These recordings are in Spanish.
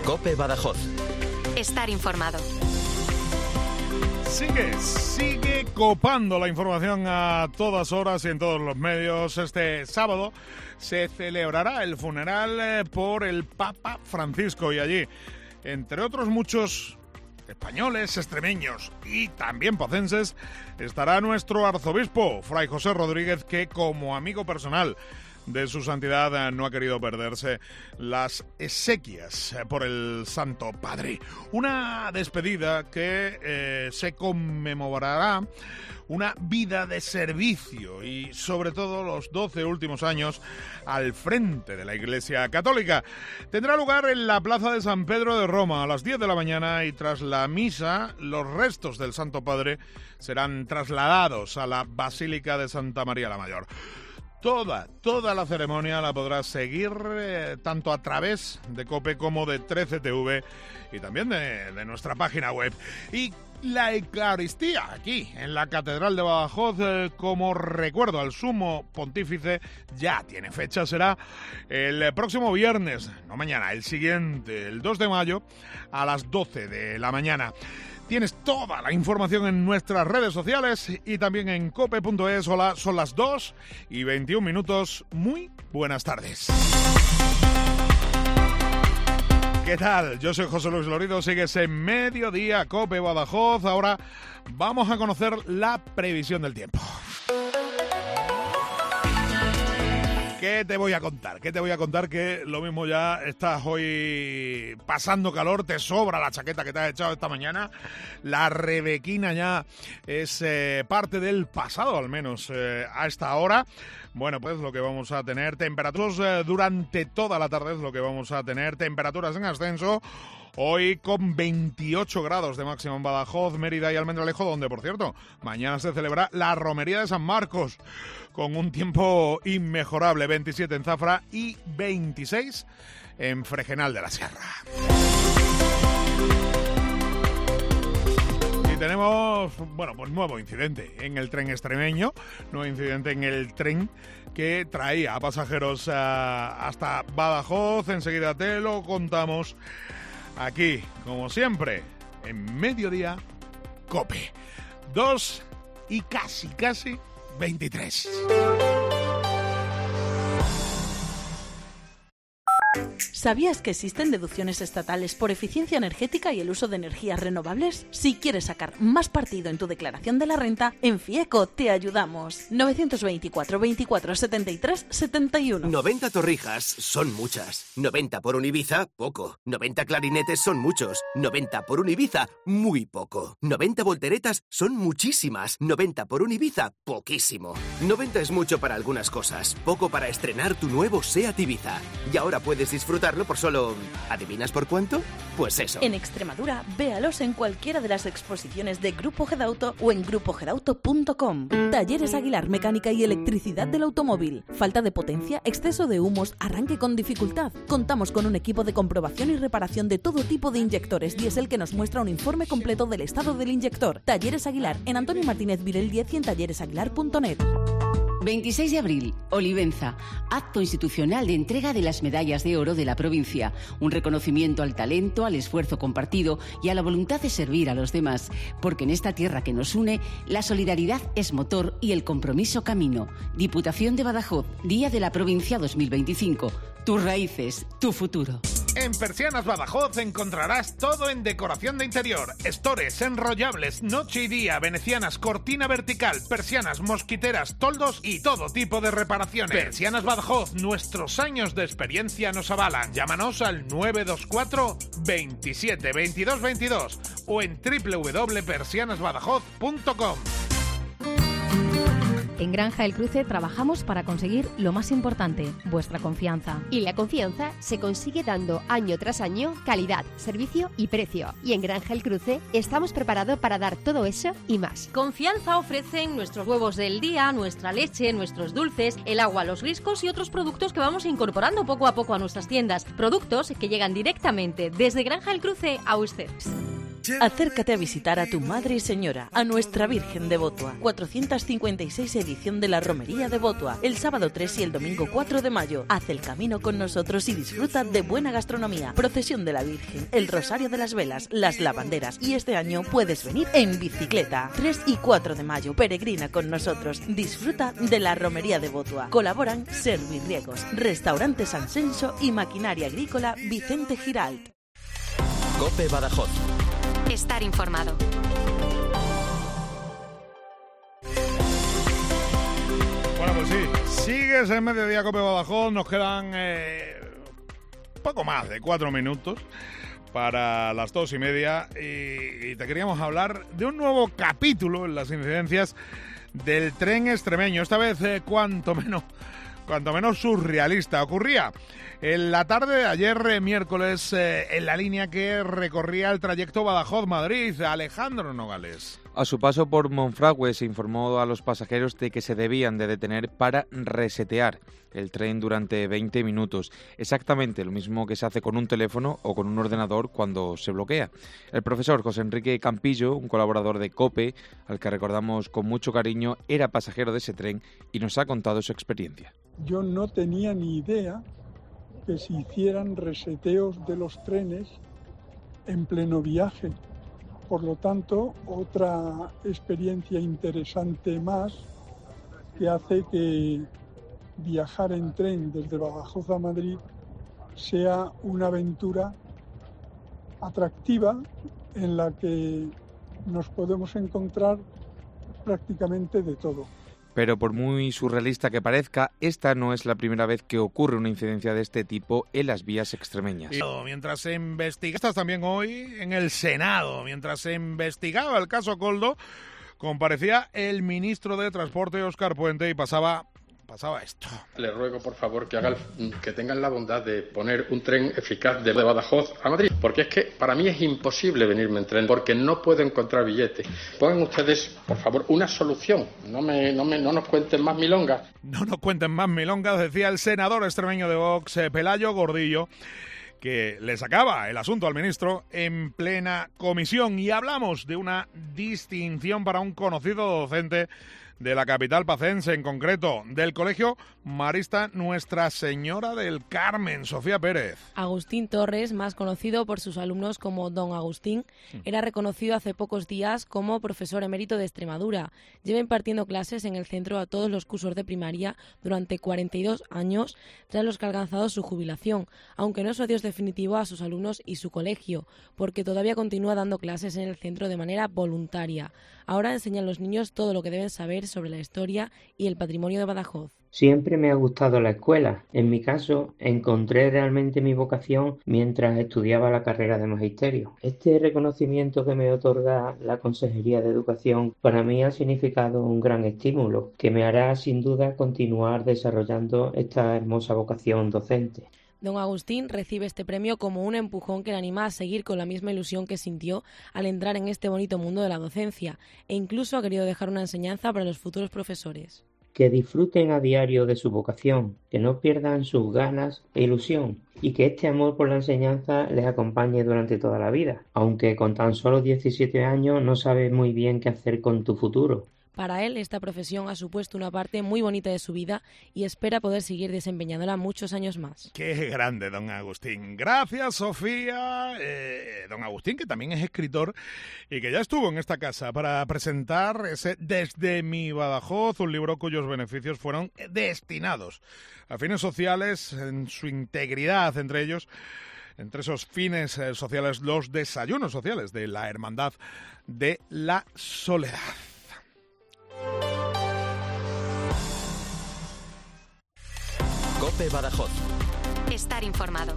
COPE Badajoz. Estar informado. Sigue copando la información a todas horas y en todos los medios. Este sábado se celebrará el funeral por el Papa Francisco y allí, entre otros muchos españoles, extremeños y también pocenses, estará nuestro arzobispo, Fray José Rodríguez, que como amigo personal de su santidad no ha querido perderse las exequias por el Santo Padre. Una despedida que se conmemorará una vida de servicio y sobre todo los 12 últimos años al frente de la Iglesia Católica. Tendrá lugar en la Plaza de San Pedro de Roma a las 10 de la mañana y tras la misa los restos del Santo Padre serán trasladados a la Basílica de Santa María la Mayor. Toda la ceremonia la podrás seguir tanto a través de COPE como de 13TV y también de nuestra página web. Y la Eucaristía aquí en la Catedral de Badajoz, como recuerdo al Sumo Pontífice, ya tiene fecha, será el próximo viernes, no mañana, el siguiente, el 2 de mayo a las 12 de la mañana. Tienes toda la información en nuestras redes sociales y también en cope.es. Hola, son las 2:21. Muy buenas tardes. ¿Qué tal? Yo soy José Luis Lorido, sigues en Mediodía COPE Badajoz. Ahora vamos a conocer la previsión del tiempo. ¿Qué te voy a contar? Que lo mismo ya estás hoy pasando calor, te sobra la chaqueta que te has echado esta mañana. La rebequina ya es parte del pasado, al menos a esta hora. Bueno, pues lo que vamos a tener, temperaturas durante toda la tarde es lo que vamos a tener, temperaturas en ascenso. Hoy con 28 grados de máximo en Badajoz, Mérida y Almendralejo, donde, por cierto, mañana se celebra la Romería de San Marcos, con un tiempo inmejorable, 27 en Zafra y 26 en Fregenal de la Sierra. Y tenemos, pues nuevo incidente en el tren extremeño, nuevo incidente en el tren que traía a pasajeros hasta Badajoz. Enseguida te lo contamos aquí, como siempre, en Mediodía COPE. 2 y casi 23. ¿Sabías que existen deducciones estatales por eficiencia energética y el uso de energías renovables? Si quieres sacar más partido en tu declaración de la renta, en FIECO te ayudamos. 924 24 73 71. 90 torrijas son muchas. 90 por un Ibiza, poco. 90 clarinetes son muchos. 90 por un Ibiza, muy poco. 90 volteretas son muchísimas. 90 por un Ibiza, poquísimo. 90 es mucho para algunas cosas, poco para estrenar tu nuevo SEAT Ibiza. Y ahora puedes disfrutarlo por solo... ¿adivinas por cuánto? Pues eso. En Extremadura, véalos en cualquiera de las exposiciones de Grupo Gedauto o en grupogedauto.com. Talleres Aguilar, mecánica y electricidad del automóvil. Falta de potencia, exceso de humos, arranque con dificultad. Contamos con un equipo de comprobación y reparación de todo tipo de inyectores diésel que nos muestra un informe completo del estado del inyector. Talleres Aguilar, en Antonio Martínez Virel 10 y en talleresaguilar.net. 26 de abril, Olivenza, acto institucional de entrega de las medallas de oro de la provincia, un reconocimiento al talento, al esfuerzo compartido y a la voluntad de servir a los demás, porque en esta tierra que nos une, la solidaridad es motor y el compromiso camino. Diputación de Badajoz, Día de la Provincia 2025. Tus raíces, tu futuro. En Persianas Badajoz encontrarás todo en decoración de interior, estores, enrollables, noche y día, venecianas, cortina vertical, persianas, mosquiteras, toldos y todo tipo de reparaciones. Persianas Badajoz, nuestros años de experiencia nos avalan. Llámanos al 924 27 22 22 o en www.persianasbadajoz.com. En Granja El Cruce trabajamos para conseguir lo más importante, vuestra confianza. Y la confianza se consigue dando año tras año calidad, servicio y precio. Y en Granja El Cruce estamos preparados para dar todo eso y más. Confianza ofrecen nuestros huevos del día, nuestra leche, nuestros dulces, el agua, los riscos y otros productos que vamos incorporando poco a poco a nuestras tiendas. Productos que llegan directamente desde Granja El Cruce a ustedes. Acércate a visitar a tu Madre y Señora, a nuestra Virgen de Botua. 456 edición de la Romería de Botua, el sábado 3 y el domingo 4 de mayo. Haz el camino con nosotros y disfruta de buena gastronomía, procesión de la Virgen, el rosario de las velas, las lavanderas, y este año puedes venir en bicicleta. 3 y 4 de mayo, peregrina con nosotros, disfruta de la Romería de Botua. Colaboran Servirriegos, Restaurante San Senso y Maquinaria Agrícola Vicente Giralt. COPE Badajoz. Estar informado. Bueno, pues sí, sigues en Mediodía COPE Badajoz, nos quedan poco más de 4 minutos para las 2:30 y te queríamos hablar de un nuevo capítulo en las incidencias del tren extremeño, esta vez cuanto menos surrealista. Ocurría en la tarde de ayer, miércoles, en la línea que recorría el trayecto Badajoz-Madrid. Alejandro Nogales. A su paso por Monfragüe se informó a los pasajeros de que se debían de detener para resetear el tren durante 20 minutos. Exactamente lo mismo que se hace con un teléfono o con un ordenador cuando se bloquea. El profesor José Enrique Campillo, un colaborador de COPE, al que recordamos con mucho cariño, era pasajero de ese tren y nos ha contado su experiencia. Yo no tenía ni idea que se hicieran reseteos de los trenes en pleno viaje. Por lo tanto, otra experiencia interesante más que hace que viajar en tren desde Badajoz a Madrid sea una aventura atractiva en la que nos podemos encontrar prácticamente de todo. Pero por muy surrealista que parezca, esta no es la primera vez que ocurre una incidencia de este tipo en las vías extremeñas. Mientras se investiga, estás también hoy en el Senado, mientras se investigaba el caso Koldo, comparecía el ministro de Transporte, Óscar Puente, y pasaba esto. Le ruego, por favor, que tengan la bondad de poner un tren eficaz de Badajoz a Madrid, porque es que para mí es imposible venirme en tren, porque no puedo encontrar billete. Pongan ustedes, por favor, una solución. No nos cuenten más milongas. No nos cuenten más milongas, decía el senador extremeño de Vox, Pelayo Gordillo, que le sacaba el asunto al ministro en plena comisión. Y hablamos de una distinción para un conocido docente de la capital pacense, en concreto del Colegio Marista Nuestra Señora del Carmen, Sofía Pérez. Agustín Torres, más conocido por sus alumnos como Don Agustín, era reconocido hace pocos días como profesor emérito de Extremadura. Lleva impartiendo clases en el centro a todos los cursos de primaria durante 42 años, tras los que ha alcanzado su jubilación, aunque no es adiós definitivo a sus alumnos y su colegio, porque todavía continúa dando clases en el centro de manera voluntaria. Ahora enseña a los niños todo lo que deben saber sobre la historia y el patrimonio de Badajoz. Siempre me ha gustado la escuela. En mi caso, encontré realmente mi vocación mientras estudiaba la carrera de magisterio. Este reconocimiento que me otorga la Consejería de Educación para mí ha significado un gran estímulo que me hará sin duda continuar desarrollando esta hermosa vocación docente. Don Agustín recibe este premio como un empujón que le anima a seguir con la misma ilusión que sintió al entrar en este bonito mundo de la docencia, e incluso ha querido dejar una enseñanza para los futuros profesores. Que disfruten a diario de su vocación, que no pierdan sus ganas e ilusión, y que este amor por la enseñanza les acompañe durante toda la vida, aunque con tan solo 17 años no sabes muy bien qué hacer con tu futuro. Para él, esta profesión ha supuesto una parte muy bonita de su vida y espera poder seguir desempeñándola muchos años más. ¡Qué grande, don Agustín! Gracias, Sofía. Don Agustín, que también es escritor y que ya estuvo en esta casa para presentar ese Desde mi Badajoz, un libro cuyos beneficios fueron destinados a fines sociales en su integridad, entre esos fines sociales, los desayunos sociales de la Hermandad de la Soledad. COPE Badajoz. Estar informado.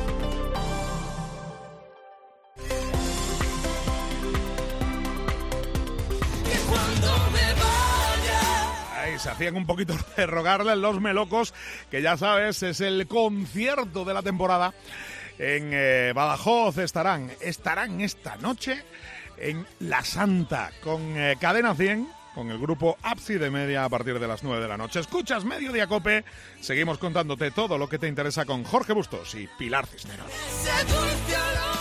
Ahí se hacían un poquito de rogarle Los Melocos, que ya sabes, es el concierto de la temporada en Badajoz. Estarán esta noche en La Santa con Cadena 100, con el grupo Ábside Media a partir de las 9 de la noche. Escuchas Mediodía COPE, seguimos contándote todo lo que te interesa con Jorge Bustos y Pilar Cisneros.